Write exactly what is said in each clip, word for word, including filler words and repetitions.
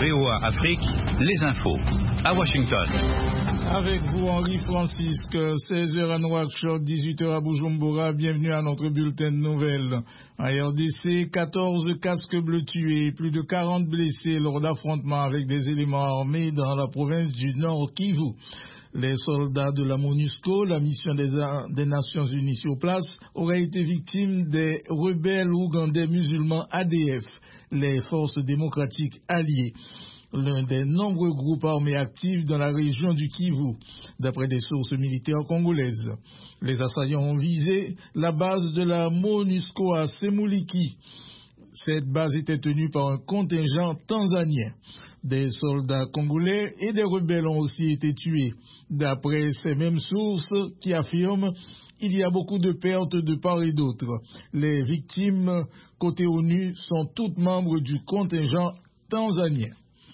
V O A Afrique, les infos. À Washington. Avec vous, Henri Francisque, seize heures à Nouakchott, dix-huit heures à Bujumbura. Bienvenue à notre bulletin de nouvelles. En R D C, quatorze casques bleus tués, plus de quarante blessés lors d'affrontements avec des éléments armés dans la province du Nord Kivu. Les soldats de la MONUSCO, la mission des, des Nations Unies sur place, auraient été victimes des rebelles ougandais musulmans A D F, les forces démocratiques alliées, l'un des nombreux groupes armés actifs dans la région du Kivu, d'après des sources militaires congolaises. Les assaillants ont visé la base de la MONUSCO à Semuliki. Cette base était tenue par un contingent tanzanien. Des soldats congolais et des rebelles ont aussi été tués. D'après ces mêmes sources qui affirment qu'il y a beaucoup de pertes de part et d'autre. Les victimes côté ONU sont toutes membres du contingent tanzanien.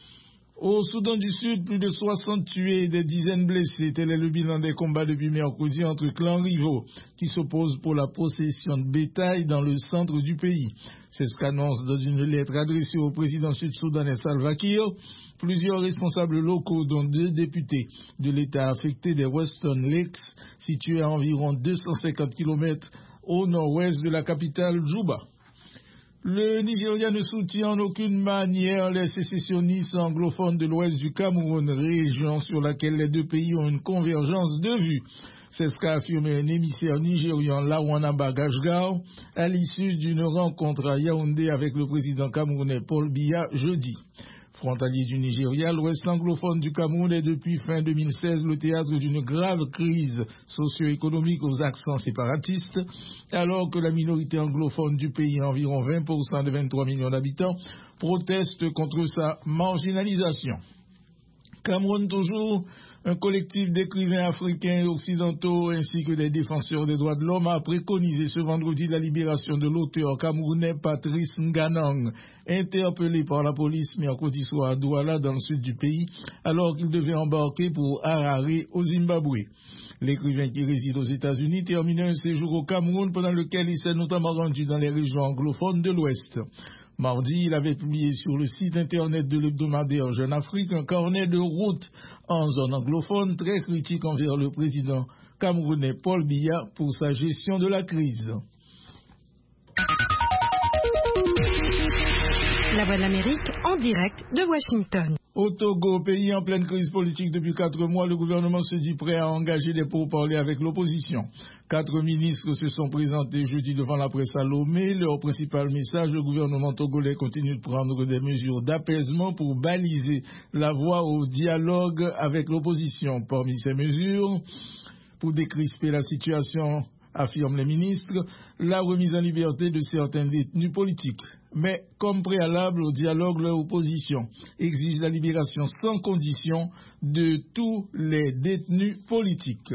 Au Soudan du Sud, plus de soixante tués et des dizaines blessés. Tel est le bilan des combats depuis mercredi entre clans rivaux qui s'opposent pour la possession de bétail dans le centre du pays. C'est ce qu'annonce dans une lettre adressée au président sud-soudanais Salva Kiir plusieurs responsables locaux, dont deux députés de l'État affecté des Western Lakes, situés à environ deux cent cinquante kilomètres au nord-ouest de la capitale Djouba. Le Nigeria ne soutient en aucune manière les sécessionnistes anglophones de l'ouest du Cameroun, région sur laquelle les deux pays ont une convergence de vues. C'est ce qu'a affirmé un émissaire nigérian, Lawan Gashgar, à l'issue d'une rencontre à Yaoundé avec le président camerounais Paul Biya jeudi. Frontalier du Nigeria, l'ouest anglophone du Cameroun est depuis fin deux mille seize le théâtre d'une grave crise socio-économique aux accents séparatistes, alors que la minorité anglophone du pays, environ vingt pour cent de vingt-trois millions d'habitants, proteste contre sa marginalisation. Cameroun toujours, un collectif d'écrivains africains et occidentaux ainsi que des défenseurs des droits de l'homme a préconisé ce vendredi la libération de l'auteur camerounais Patrice Nganang, interpellé par la police mercredi soir à Douala dans le sud du pays alors qu'il devait embarquer pour Harare au Zimbabwe. L'écrivain qui réside aux États-Unis terminait un séjour au Cameroun pendant lequel il s'est notamment rendu dans les régions anglophones de l'Ouest. Mardi, il avait publié sur le site internet de l'hebdomadaire Jeune Afrique un carnet de route en zone anglophone très critique envers le président camerounais Paul Biya pour sa gestion de la crise. La Voix de l'Amérique en direct de Washington. Au Togo, pays en pleine crise politique depuis quatre mois, le gouvernement se dit prêt à engager des pourparlers avec l'opposition. Quatre ministres se sont présentés jeudi devant la presse à Lomé. Leur principal message, le gouvernement togolais continue de prendre des mesures d'apaisement pour baliser la voie au dialogue avec l'opposition. Parmi ces mesures, pour décrisper la situation, affirment les ministres, la remise en liberté de certains détenus politiques. Mais comme préalable au dialogue, l'opposition exige la libération sans condition de tous les détenus politiques.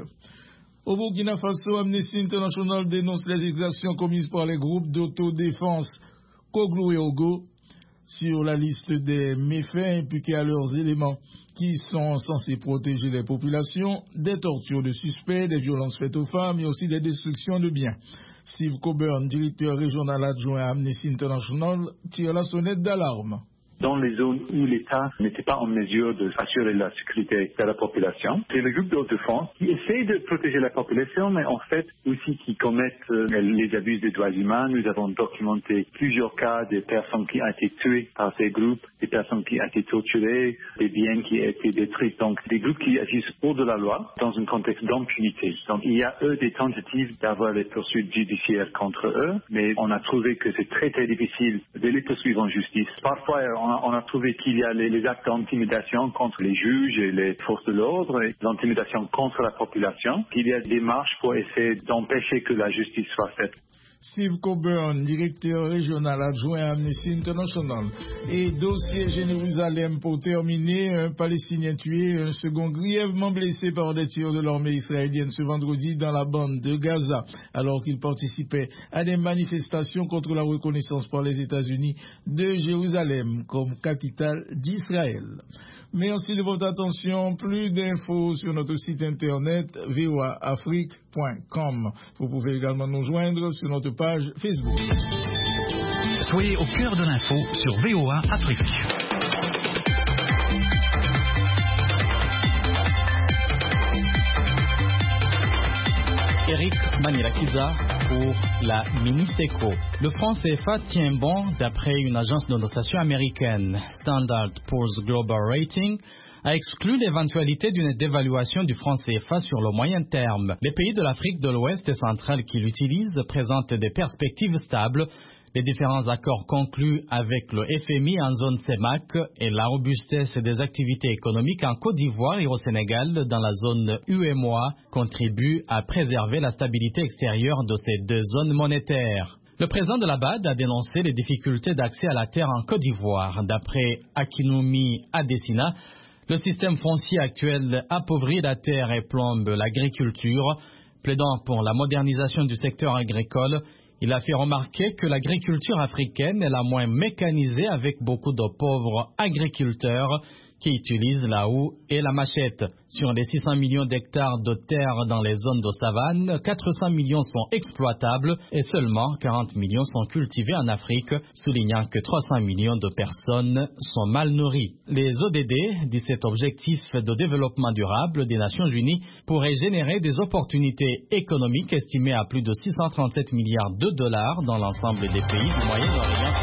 Au Burkina Faso, Amnesty International dénonce les exactions commises par les groupes d'autodéfense Koglu et Ogo sur la liste des méfaits impliqués à leurs éléments qui sont censés protéger les populations, des tortures de suspects, des violences faites aux femmes et aussi des destructions de biens. Steve Coburn, directeur régional adjoint à Amnesty International, tire la sonnette d'alarme. Dans les zones où l'État n'était pas en mesure d'assurer la sécurité de la population, c'est le groupe d'autodéfense qui essaie de protéger la population, mais en fait aussi qui commettent euh, les abus des droits humains. Nous avons documenté plusieurs cas de personnes qui ont été tuées par ces groupes, des personnes qui ont été torturées, des biens qui ont été détruits. Donc des groupes qui agissent hors de la loi dans un contexte d'impunité. Donc il y a eux des tentatives d'avoir des poursuites judiciaires contre eux, mais on a trouvé que c'est très très difficile de les poursuivre en justice. Parfois on On a trouvé qu'il y a les, les actes d'intimidation contre les juges et les forces de l'ordre et l'intimidation contre la population, qu'il y a des marches pour essayer d'empêcher que la justice soit faite. Steve Coburn, directeur régional adjoint à Amnesty International. Et dossier Jérusalem pour terminer, un Palestinien tué, un second grièvement blessé par des tirs de l'armée israélienne ce vendredi dans la bande de Gaza, alors qu'il participait à des manifestations contre la reconnaissance par les États-Unis de Jérusalem comme capitale d'Israël. Merci de votre attention. Plus d'infos sur notre site internet v o a afrique point com. Vous pouvez également nous joindre sur notre page Facebook. Soyez au cœur de l'info sur V O A Afrique. Kida pour la Mini-Teco. Le franc C F A tient bon d'après une agence de notation américaine. Standard and Poor's Global Rating a exclu l'éventualité d'une dévaluation du franc C F A sur le moyen terme. Les pays de l'Afrique de l'Ouest et centrale qui l'utilisent présentent des perspectives stables. Les différents accords conclus avec le F M I en zone C E M A C et la robustesse des activités économiques en Côte d'Ivoire et au Sénégal dans la zone U E M O A contribuent à préserver la stabilité extérieure de ces deux zones monétaires. Le président de la B A D a dénoncé les difficultés d'accès à la terre en Côte d'Ivoire. D'après Akinwumi Adesina, le système foncier actuel appauvrit la terre et plombe l'agriculture. Plaidant pour la modernisation du secteur agricole, il a fait remarquer que l'agriculture africaine est la moins mécanisée avec beaucoup de pauvres agriculteurs qui utilisent la houe et la machette. Sur les six cents millions d'hectares de terre dans les zones de savane, quatre cents millions sont exploitables et seulement quarante millions sont cultivés en Afrique, soulignant que trois cents millions de personnes sont mal nourries. Les O D D, dix-sept objectifs de développement durable des Nations Unies, pourraient générer des opportunités économiques estimées à plus de six cent trente-sept milliards de dollars dans l'ensemble des pays du Moyen-Orient.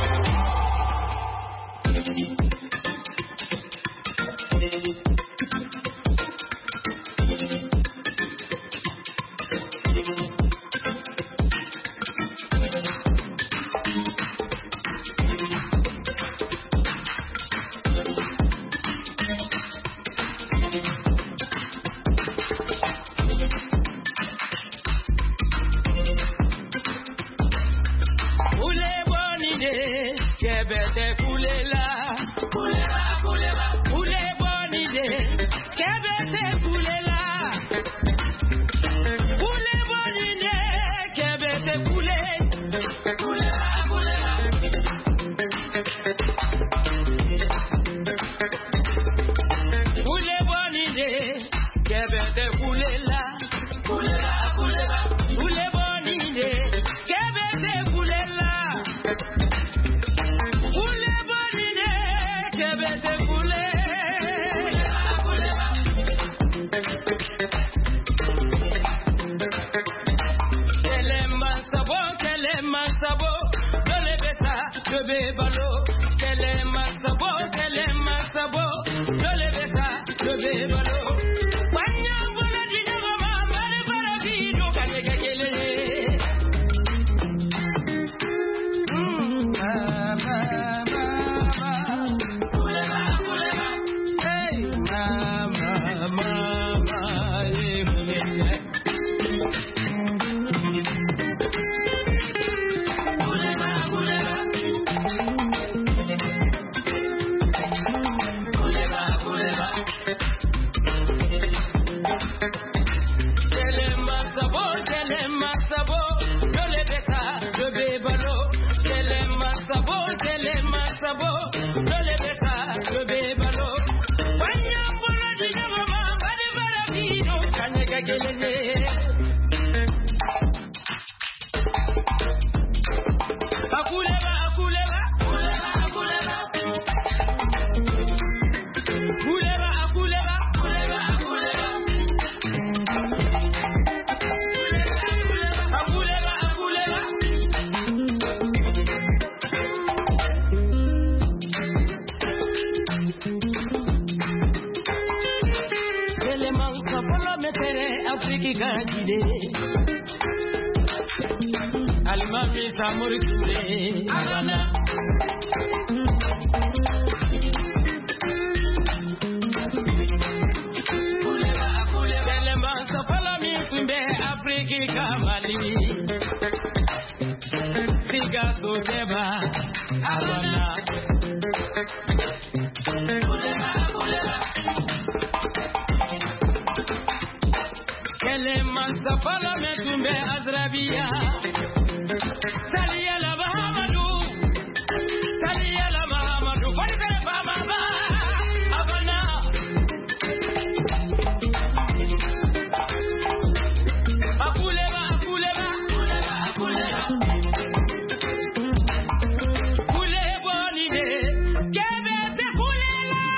Azrabia, Salia